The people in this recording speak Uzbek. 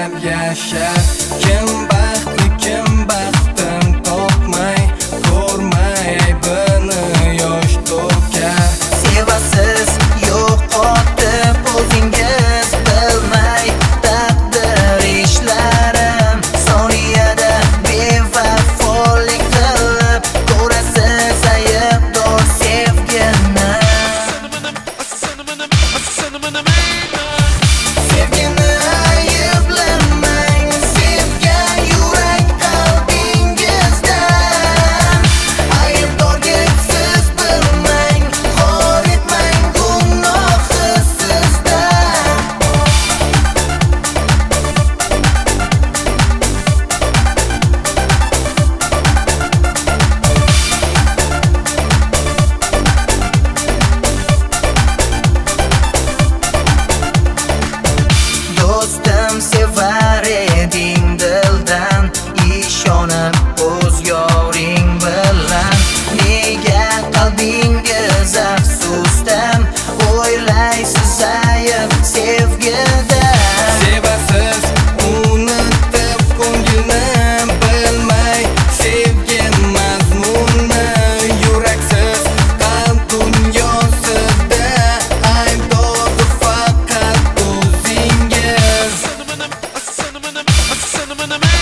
deb yashar. Kim baxtli, kim baxtin topmay, ko'rmay aybini yosh to'kar. Sevasiz yo'qotib o'zingiz bilmay, taqdir ishlarim soniyada bevafolik qilib ko'rasiz aybdor sevgini. Sevgini ayblamang, sevgan yurak qalbingizdan. Aybdorga siz bilmang, xor etmang gunohi sizdan. Do'stim, sevar eding dildan, ishonib o'z yoring bilan. Nega qalbingiz afsusdan, o'ylaysiz ayb sevgida. Sevasiz unutib ko'ngilni bilmay, sevgi mazmuni yuraksiz qalb dunyosida aybdordir faqat o'zingiz.